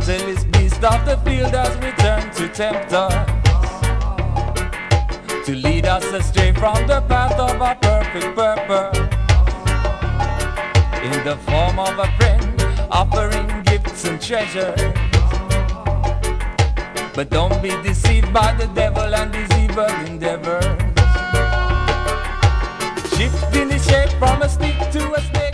till this beast of the field has returned to tempt us, to lead us astray from the path of our perfect purpose, in the form of a friend offering gifts and treasures. But don't be deceived by the devil and his evil endeavors, shifting his shape from a stick to a snake.